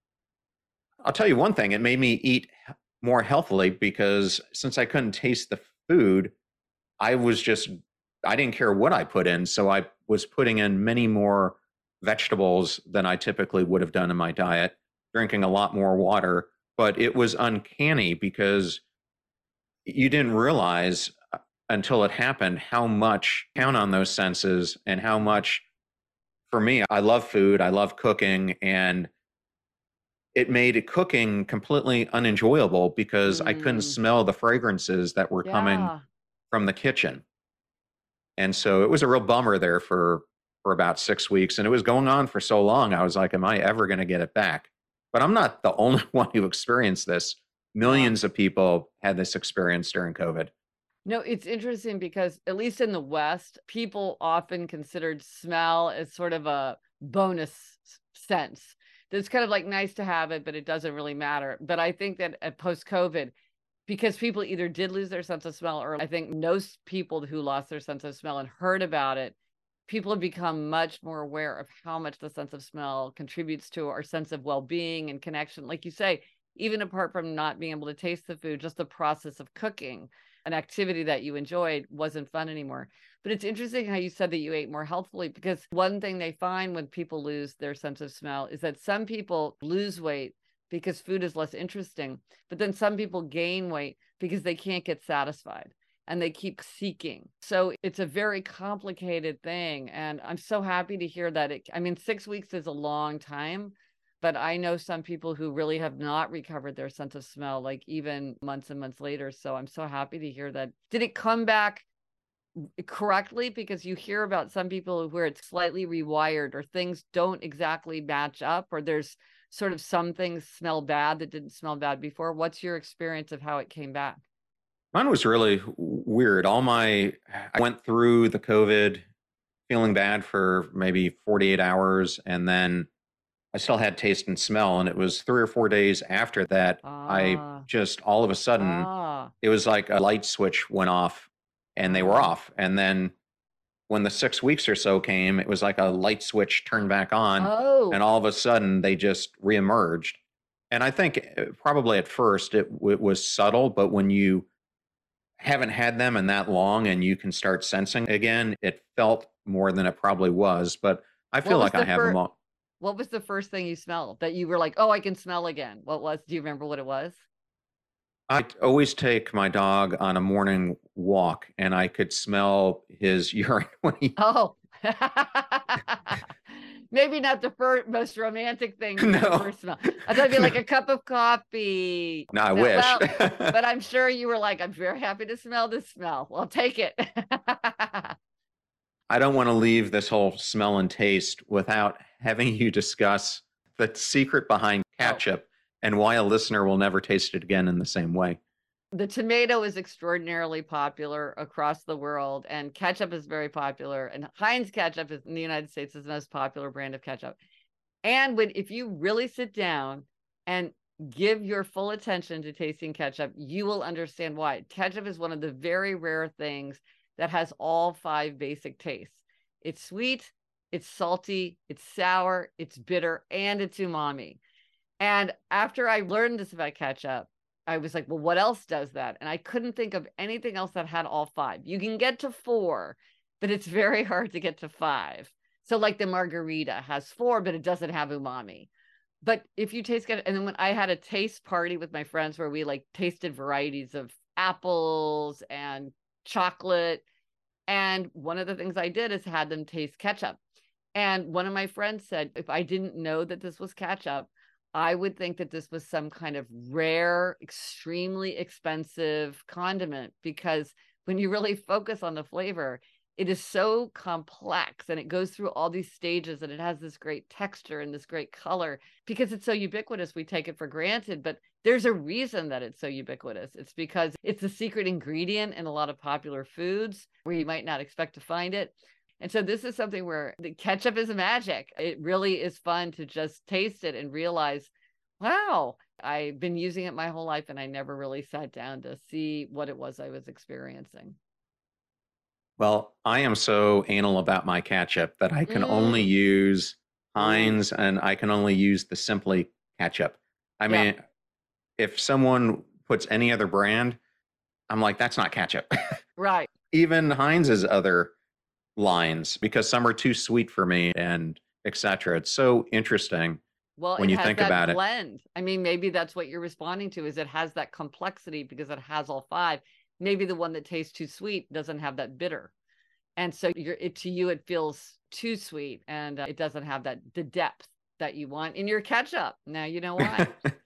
I'll tell you one thing, it made me eat more healthily, because since I couldn't taste the food, I didn't care what I put in. So I was putting in many more vegetables than I typically would have done in my diet, drinking a lot more water. But it was uncanny, because you didn't realize until it happened how much count on those senses, and how much, for me, I love food, I love cooking, and it made cooking completely unenjoyable because I couldn't smell the fragrances that were coming from the kitchen. And so it was a real bummer there for about 6 weeks. And it was going on for so long. I was like, am I ever going to get it back? But I'm not the only one who experienced this. Millions of people had this experience during COVID. No, it's interesting because at least in the West, people often considered smell as sort of a bonus sense. It's kind of like nice to have it, but it doesn't really matter. But I think that at post-COVID, because people either did lose their sense of smell, or I think most people who lost their sense of smell and heard about it, people have become much more aware of how much the sense of smell contributes to our sense of well-being and connection. Like you say, even apart from not being able to taste the food, just the process of cooking, an activity that you enjoyed, wasn't fun anymore. But it's interesting how you said that you ate more healthfully, because one thing they find when people lose their sense of smell is that some people lose weight because food is less interesting, but then some people gain weight because they can't get satisfied and they keep seeking. So it's a very complicated thing. And I'm so happy to hear that. 6 weeks is a long time, but I know some people who really have not recovered their sense of smell, like even months and months later. So I'm so happy to hear that. Did it come back correctly? Because you hear about some people where it's slightly rewired, or things don't exactly match up, or there's sort of some things smell bad that didn't smell bad before. What's your experience of how it came back? Mine was really weird. I went through the COVID feeling bad for maybe 48 hours, and then I still had taste and smell. And it was 3 or 4 days after that, I Ah, just all of a sudden, ah, it was like a light switch went off and they were ah. off. And then when the 6 weeks or so came, it was like a light switch turned back on, and Oh, all of a sudden they just reemerged. And I think probably at first it was subtle, but when you haven't had them in that long and you can start sensing again, it felt more than it probably was. But I feel what was like I the have them first? all. What was the first thing you smelled that you were like, "Oh, I can smell again"? What was? Do you remember what it was? I always take my dog on a morning walk, and I could smell his urine when he. Oh, maybe not the first most romantic thing you No, ever smell. I thought it'd be like no, a cup of coffee. no, I No, wish. well, but I'm sure you were like, I'm very happy to smell this smell. Well, take it. I don't want to leave this whole smell and taste without having you discuss the secret behind Oh, ketchup and why a listener will never taste it again in the same way. the tomato is extraordinarily popular across the world, and ketchup is very popular. And Heinz ketchup is in the United States is the most popular brand of ketchup. And if you really sit down and give your full attention to tasting ketchup, you will understand why. Ketchup is one of the very rare things that has all five basic tastes. It's sweet, it's salty, it's sour, it's bitter, and it's umami. And after I learned this about ketchup, I was like, well, what else does that? And I couldn't think of anything else that had all five. You can get to four, but it's very hard to get to five. So, like the margarita has four, but it doesn't have umami. But if you taste it, and then when I had a taste party with my friends where we like tasted varieties of apples and chocolate. And one of the things I did is had them taste ketchup. And one of my friends said, if I didn't know that this was ketchup, I would think that this was some kind of rare, extremely expensive condiment because when you really focus on the flavor, it is so complex and it goes through all these stages and it has this great texture and this great color because it's so ubiquitous. We take it for granted, but there's a reason that it's so ubiquitous. It's because it's a secret ingredient in a lot of popular foods where you might not expect to find it. And so this is something where the ketchup is magic. It really is fun to just taste it and realize, wow, I've been using it my whole life and I never really sat down to see what it was I was experiencing. Well, I am so anal about my ketchup that I can only Mm. use Ooh. Heinz and I can only use the Simply ketchup. I Yep. mean, if someone puts any other brand, I'm like, that's not ketchup. Right. Even Heinz's other lines, because some are too sweet for me and etc. It's so interesting Well, when it you has think that about it. blend. I mean, maybe that's what you're responding to is it has that complexity because it has all five. Maybe the one that tastes too sweet doesn't have that bitter. And so to you it feels too sweet and it doesn't have that the depth that you want in your ketchup. Now you know why.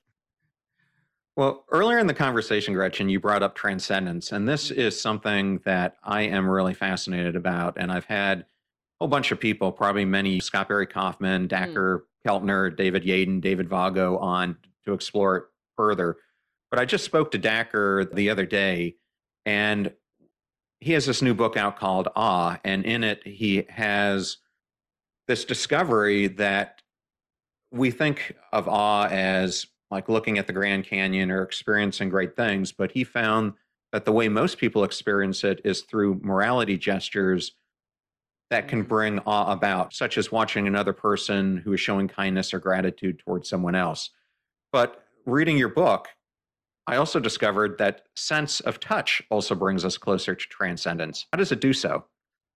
Well, earlier in the conversation, Gretchen, you brought up transcendence, and this Mm, is something that I am really fascinated about. And I've had a whole bunch of people, probably many, Scott Barry Kaufman, mm. Dacker Keltner, David Yaden, David Vago, on to explore it further. But I just spoke to Dacker the other day, and he has this new book out called Awe, and in it, he has this discovery that we think of awe as like looking at the Grand Canyon or experiencing great things, but he found that the way most people experience it is through morality gestures that can Mm. bring awe about, such as watching another person who is showing kindness or gratitude towards someone else. But reading your book, I also discovered that sense of touch also brings us closer to transcendence. How does it do so?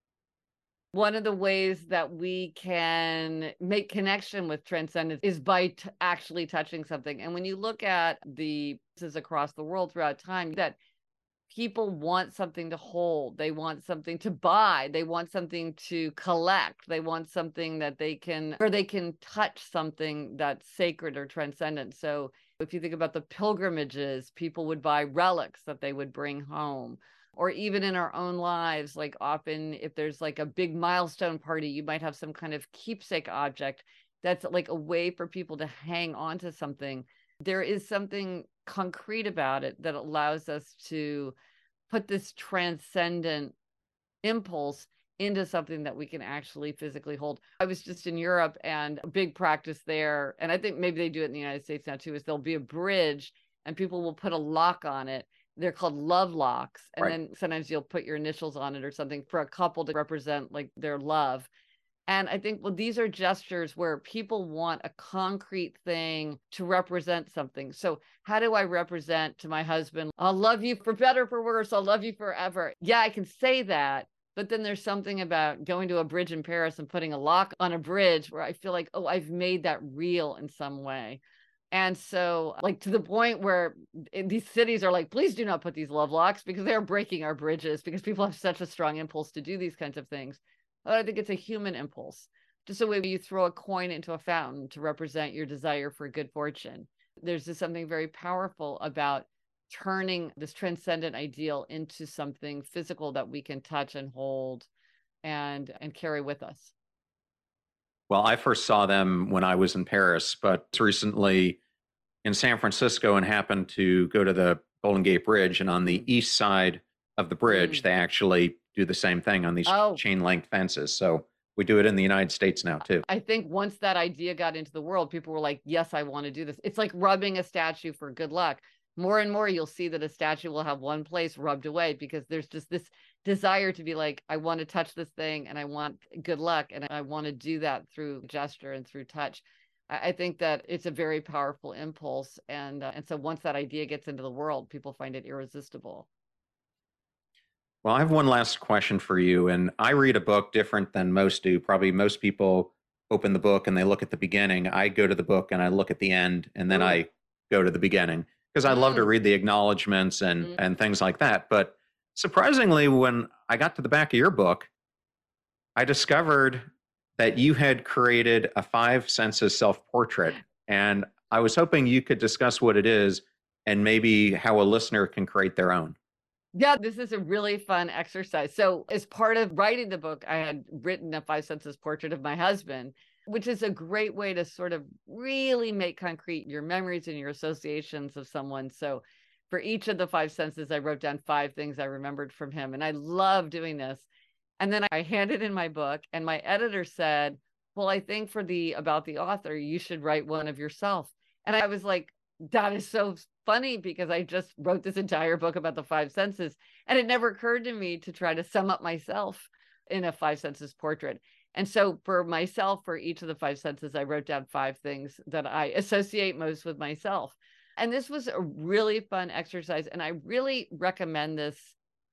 One of the ways that we can make connection with transcendence is by actually touching something. And when you look at the places across the world throughout time, that people want something to hold, they want something to buy, they want something to collect, they want something that they can, or they can touch something that's sacred or transcendent. So if you think about the pilgrimages, people would buy relics that they would bring home. Or even in our own lives, like often if there's like a big milestone party, you might have some kind of keepsake object that's like a way for people to hang on to something. There is something concrete about it that allows us to put this transcendent impulse into something that we can actually physically hold. I was just in Europe, and a big practice there, and I think maybe they do it in the United States now too, is there'll be a bridge and people will put a lock on it. They're called love locks. And Right. then sometimes you'll put your initials on it or something for a couple to represent like their love. And I think, well, these are gestures where people want a concrete thing to represent something. So how do I represent to my husband, I'll love you for better, for worse, I'll love you forever. Yeah, I can say that. But then there's something about going to a bridge in Paris and putting a lock on a bridge where I feel like, oh, I've made that real in some way. And so, like, to the point where these cities are like, please do not put these love locks because they're breaking our bridges, because people have such a strong impulse to do these kinds of things. But I think it's a human impulse. Just the way you throw a coin into a fountain to represent your desire for good fortune. There's just something very powerful about turning this transcendent ideal into something physical that we can touch and hold and carry with us. Well, I first saw them when I was in Paris, but recently in San Francisco and happened to go to the Golden Gate Bridge. And on the east side of the bridge, they actually do the same thing on these chain link fences. So we do it in the United States now too. I think once that idea got into the world, people were like, yes, I want to do this. It's like rubbing a statue for good luck. More and more, you'll see that a statue will have one place rubbed away because there's just this desire to be like, I want to touch this thing and I want good luck. And I want to do that through gesture and through touch. I think that it's a very powerful impulse. And so once that idea gets into the world, people find it irresistible. Well, I have one last question for you. And I read a book different than most do. Probably most people open the book and they look at the beginning. I go to the book and I look at the end, and then I go to the beginning because I love to read the acknowledgments and things like that. But surprisingly, when I got to the back of your book, I discovered that you had created a 5 senses self-portrait. And I was hoping you could discuss what it is and maybe how a listener can create their own. Yeah, this is a really fun exercise. So as part of writing the book, I had written a 5 senses portrait of my husband, which is a great way to sort of really make concrete your memories and your associations of someone. So for each of the 5 senses, I wrote down 5 things I remembered from him. And I love doing this. And then I handed in my book, and my editor said, well, I think for the about the author, you should write one of yourself. And I was like, that is so funny because I just wrote this entire book about the 5 senses. And it never occurred to me to try to sum up myself in a 5 senses portrait. And so for myself, for each of the 5 senses, I wrote down 5 things that I associate most with myself. And this was a really fun exercise. And I really recommend this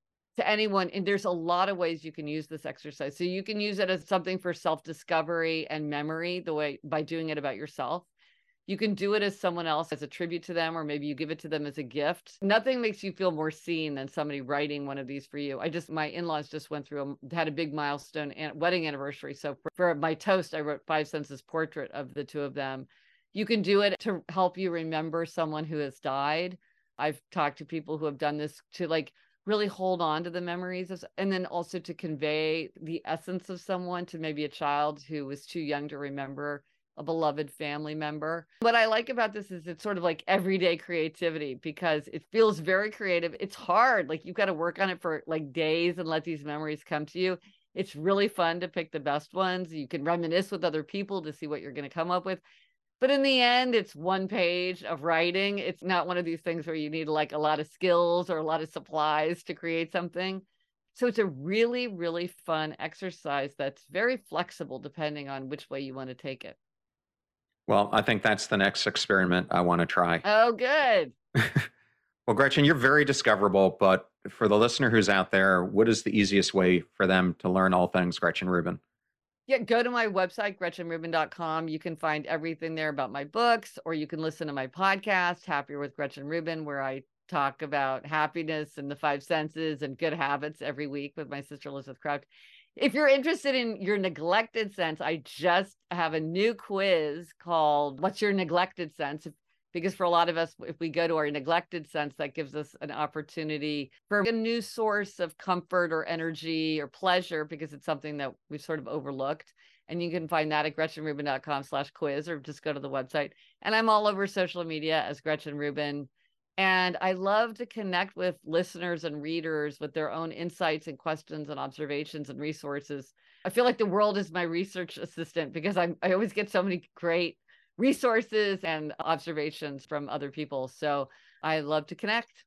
to anyone. And there's a lot of ways you can use this exercise. So you can use it as something for self-discovery and memory, the way by doing it about yourself. You can do it as someone else, as a tribute to them, or maybe you give it to them as a gift. Nothing makes you feel more seen than somebody writing one of these for you. My in-laws just went through, had a big milestone wedding anniversary. So for my toast, I wrote 5 senses portrait of the two of them. You can do it to help you remember someone who has died. I've talked to people who have done this to like really hold on to the memories and then also to convey the essence of someone to maybe a child who was too young to remember a beloved family member. What I like about this is it's sort of like everyday creativity because it feels very creative. It's hard. Like you've got to work on it for like days and let these memories come to you. It's really fun to pick the best ones. You can reminisce with other people to see what you're going to come up with. But in the end, it's 1 page of writing. It's not one of these things where you need like a lot of skills or a lot of supplies to create something. So it's a really, really fun exercise that's very flexible depending on which way you want to take it. Well, I think that's the next experiment I want to try. Oh, good. Well, Gretchen, you're very discoverable, but for the listener who's out there, what is the easiest way for them to learn all things Gretchen Rubin? Yeah, go to my website, GretchenRubin.com. You can find everything there about my books, or you can listen to my podcast, Happier with Gretchen Rubin, where I talk about happiness and the 5 senses and good habits every week with my sister, Elizabeth Crouch. If you're interested in your neglected sense, I just have a new quiz called What's Your Neglected Sense? Because for a lot of us, if we go to our neglected sense, that gives us an opportunity for a new source of comfort or energy or pleasure, because it's something that we've sort of overlooked. And you can find that at GretchenRubin.com/quiz, or just go to the website. And I'm all over social media as Gretchen Rubin. And I love to connect with listeners and readers with their own insights and questions and observations and resources. I feel like the world is my research assistant because I always get so many great resources and observations from other people. So I love to connect.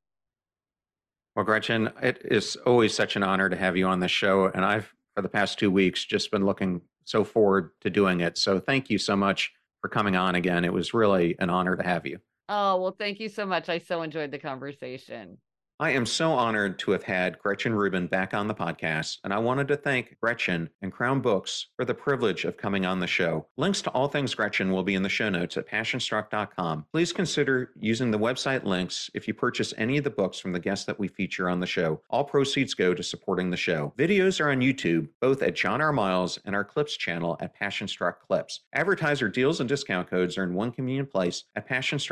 Well, Gretchen, it is always such an honor to have you on the show. And I've, for the past 2 weeks, just been looking so forward to doing it. So thank you so much for coming on again. It was really an honor to have you. Oh, well, thank you so much. I so enjoyed the conversation. I am so honored to have had Gretchen Rubin back on the podcast, and I wanted to thank Gretchen and Crown Books for the privilege of coming on the show. Links to all things Gretchen will be in the show notes at passionstruck.com. Please consider using the website links if you purchase any of the books from the guests that we feature on the show. All proceeds go to supporting the show. Videos are on YouTube, both at John R. Miles and our Clips channel at Passionstruck Clips. Advertiser deals and discount codes are in one convenient place at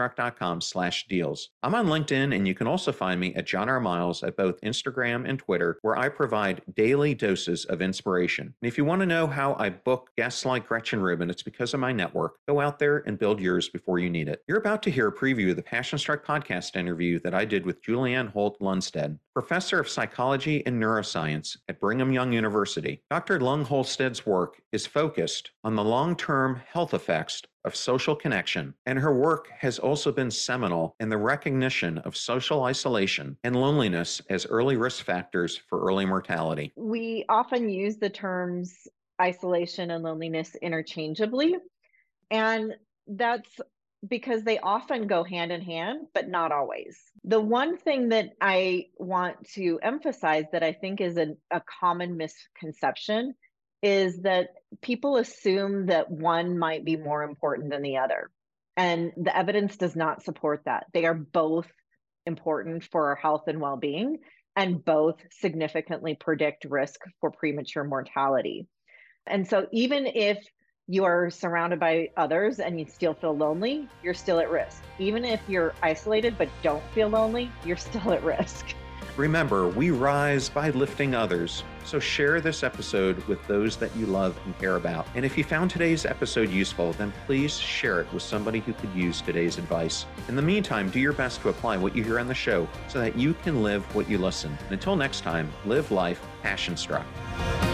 passionstruck.com/deals. I'm on LinkedIn, and you can also find me at John R. Miles at both Instagram and Twitter, where I provide daily doses of inspiration. And if you want to know how I book guests like Gretchen Rubin, it's because of my network. Go out there and build yours before you need it. You're about to hear a preview of the Passion Struck podcast interview that I did with Julianne Holt Lundstedt, professor of psychology and neuroscience at Brigham Young University. Dr. Lung Holsted's work is focused on the long-term health effects of social connection, and her work has also been seminal in the recognition of social isolation and loneliness as early risk factors for early mortality. We often use the terms isolation and loneliness interchangeably, and that's because they often go hand in hand, but not always. The one thing that I want to emphasize that I think is a common misconception is that people assume that one might be more important than the other. And the evidence does not support that. They are both important for our health and well-being, and both significantly predict risk for premature mortality. And so even if you are surrounded by others and you still feel lonely, you're still at risk. Even if you're isolated but don't feel lonely, you're still at risk. Remember, we rise by lifting others. So share this episode with those that you love and care about. And if you found today's episode useful, then please share it with somebody who could use today's advice. In the meantime, do your best to apply what you hear on the show so that you can live what you listen. And until next time, live life passion struck.